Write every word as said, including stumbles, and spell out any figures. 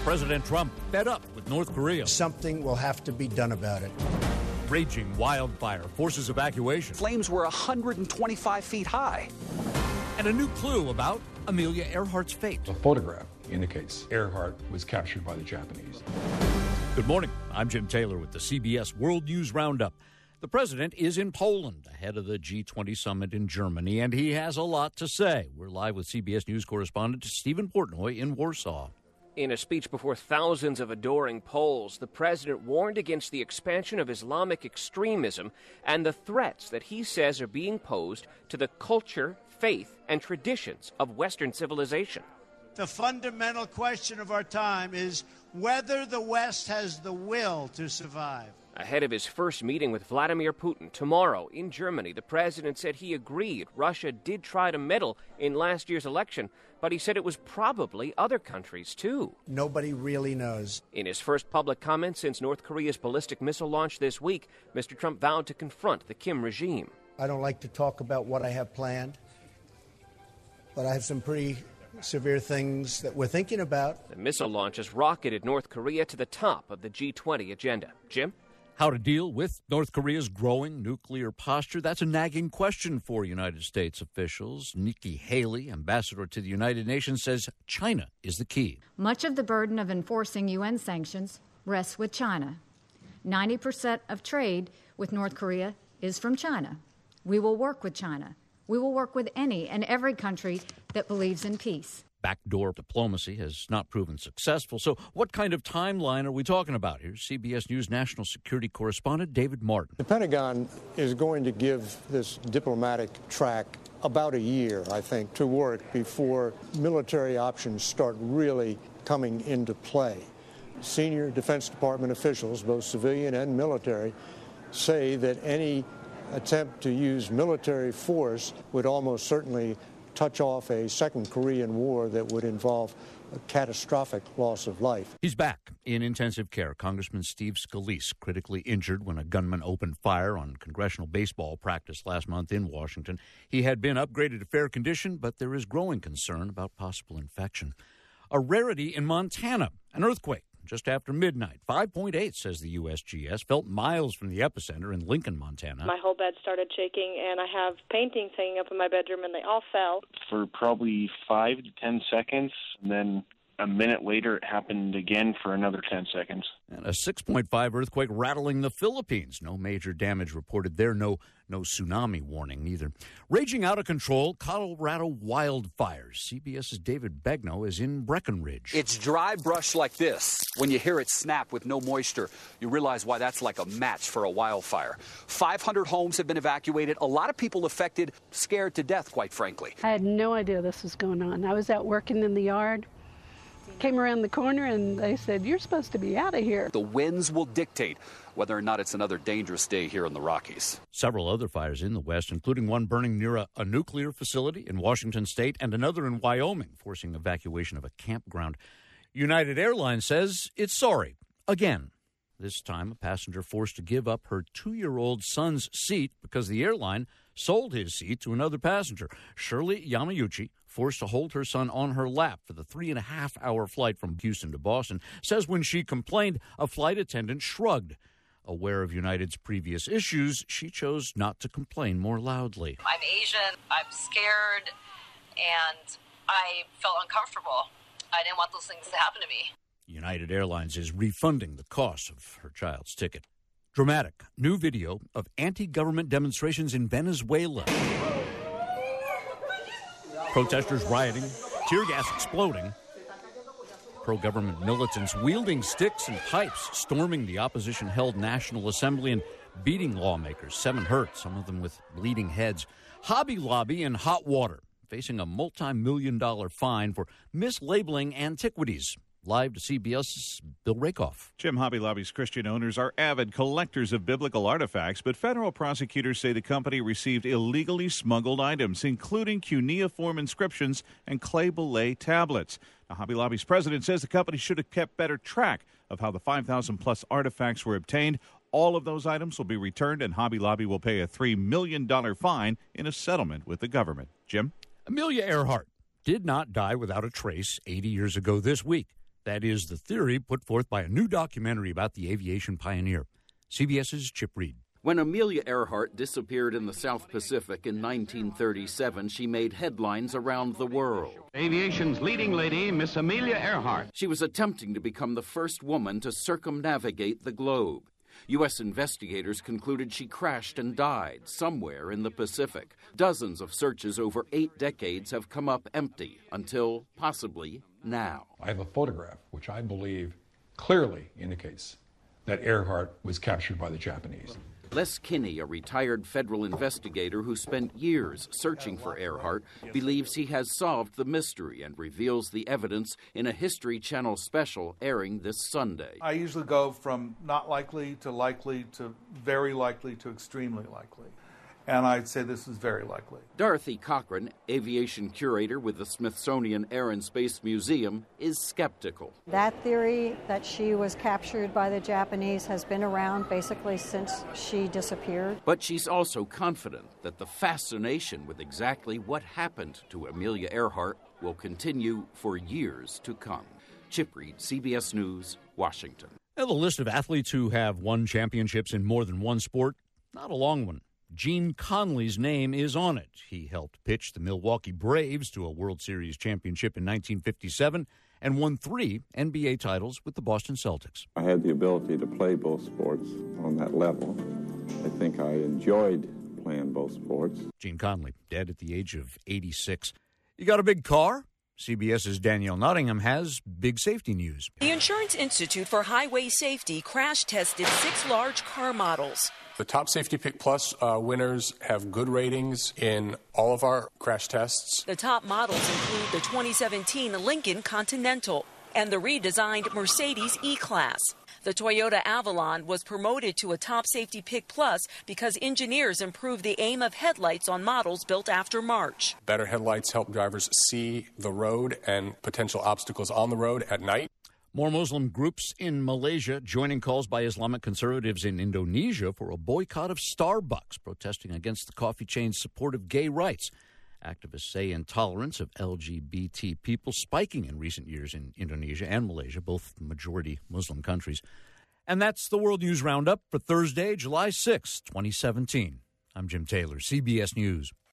President Trump fed up with North Korea. Something will have to be done about it. Raging wildfire forces evacuation. Flames were one hundred twenty-five feet high. And a new clue about Amelia Earhart's fate. A photograph indicates Earhart was captured by the Japanese. Good morning. I'm Jim Taylor with the C B S World News Roundup. The president is in Poland ahead of the G twenty summit in Germany, and he has a lot to say. We're live with C B S News correspondent Stephen Portnoy in Warsaw. In a speech before thousands of adoring Poles, the president warned against the expansion of Islamic extremism and the threats that he says are being posed to the culture, faith, and traditions of Western civilization. The fundamental question of our time is whether the West has the will to survive. Ahead of his first meeting with Vladimir Putin tomorrow in Germany, the president said he agreed Russia did try to meddle in last year's election, but he said it was probably other countries, too. Nobody really knows. In his first public comment since North Korea's ballistic missile launch this week, Mister Trump vowed to confront the Kim regime. I don't like to talk about what I have planned, but I have some pretty severe things that we're thinking about. The missile launch has rocketed North Korea to the top of the G twenty agenda. Jim? How to deal with North Korea's growing nuclear posture? That's a nagging question for United States officials. Nikki Haley, ambassador to the United Nations, says China is the key. Much of the burden of enforcing U N sanctions rests with China. ninety percent of trade with North Korea is from China. We will work with China. We will work with any and every country that believes in peace. Backdoor diplomacy has not proven successful. So what kind of timeline are we talking about? Here's C B S News national security correspondent David Martin. The Pentagon is going to give this diplomatic track about a year, I think, to work before military options start really coming into play. Senior Defense Department officials, both civilian and military, say that any attempt to use military force would almost certainly touch off a second Korean War that would involve a catastrophic loss of life. He's back in intensive care. Congressman Steve Scalise, critically injured when a gunman opened fire on congressional baseball practice last month in Washington. He had been upgraded to fair condition, but there is growing concern about possible infection. A rarity in Montana, an earthquake just after midnight. five point eight, says the U S G S, felt miles from the epicenter in Lincoln, Montana. My whole bed started shaking, and I have paintings hanging up in my bedroom, and they all fell. For probably five to ten seconds, and then a minute later it happened again for another ten seconds. And a six point five earthquake rattling the Philippines. No major damage reported there. No no tsunami warning either. Raging out of control, Colorado wildfires. CBS's David Begnaud is in Breckenridge. It's dry brush like this. When you hear it snap with no moisture, you realize why that's like a match for a wildfire. five hundred homes have been evacuated. A lot of people affected, scared to death, quite frankly. I had no idea this was going on. I was out working in the yard. Came around the corner and they said, "You're supposed to be out of here." The winds will dictate whether or not it's another dangerous day here in the Rockies. Several other fires in the West, including one burning near a, a nuclear facility in Washington state and another in Wyoming, forcing evacuation of a campground. United Airlines says it's sorry again. This time, a passenger forced to give up her two-year-old son's seat because the airline sold his seat to another passenger. Shirley Yamauchi, forced to hold her son on her lap for the three-and-a-half-hour flight from Houston to Boston, says when she complained, a flight attendant shrugged. Aware of United's previous issues, she chose not to complain more loudly. I'm Asian, I'm scared, and I felt uncomfortable. I didn't want those things to happen to me. United Airlines is refunding the cost of her child's ticket. Dramatic new video of anti-government demonstrations in Venezuela. Protesters rioting, tear gas exploding. Pro-government militants wielding sticks and pipes, storming the opposition-held National Assembly and beating lawmakers. Seven hurt, some of them with bleeding heads. Hobby Lobby in hot water, facing a multi-million dollar fine for mislabeling antiquities. Live to C B S's Bill Rakoff. Jim, Hobby Lobby's Christian owners are avid collectors of biblical artifacts, but federal prosecutors say the company received illegally smuggled items, including cuneiform inscriptions and clay bulle tablets. Now, Hobby Lobby's president says the company should have kept better track of how the five thousand plus artifacts were obtained. All of those items will be returned, and Hobby Lobby will pay a three million dollars fine in a settlement with the government. Jim? Amelia Earhart did not die without a trace eighty years ago this week. That is the theory put forth by a new documentary about the aviation pioneer. CBS's Chip Reed. When Amelia Earhart disappeared in the South Pacific in nineteen thirty-seven, she made headlines around the world. Aviation's leading lady, Miss Amelia Earhart. She was attempting to become the first woman to circumnavigate the globe. U S investigators concluded she crashed and died somewhere in the Pacific. Dozens of searches over eight decades have come up empty until possibly now. I have a photograph which I believe clearly indicates that Earhart was captured by the Japanese. Les Kinney, a retired federal investigator who spent years searching for Earhart, believes he has solved the mystery and reveals the evidence in a History Channel special airing this Sunday. I usually go from not likely to likely to very likely to extremely likely. And I'd say this is very likely. Dorothy Cochran, aviation curator with the Smithsonian Air and Space Museum, is skeptical. That theory that she was captured by the Japanese has been around basically since she disappeared. But she's also confident that the fascination with exactly what happened to Amelia Earhart will continue for years to come. Chip Reed, C B S News, Washington. Now, the list of athletes who have won championships in more than one sport, not a long one. Gene Conley's name is on it. He helped pitch the Milwaukee Braves to a World Series championship in nineteen fifty-seven and won three N B A titles with the Boston Celtics. I had the ability to play both sports on that level. I think I enjoyed playing both sports. Gene Conley, dead at the age of eighty-six. You got a big car? CBS's Danielle Nottingham has big safety news. The Insurance Institute for Highway Safety crash tested six large car models. The Top Safety Pick Plus uh, winners have good ratings in all of our crash tests. The top models include the twenty seventeen Lincoln Continental and the redesigned Mercedes E-Class. The Toyota Avalon was promoted to a Top Safety Pick Plus because engineers improved the aim of headlights on models built after March. Better headlights help drivers see the road and potential obstacles on the road at night. More Muslim groups in Malaysia joining calls by Islamic conservatives in Indonesia for a boycott of Starbucks, protesting against the coffee chain's support of gay rights. Activists say intolerance of L G B T people spiking in recent years in Indonesia and Malaysia, both majority Muslim countries. And that's the World News Roundup for Thursday, July sixth, twenty seventeen. I'm Jim Taylor, C B S News.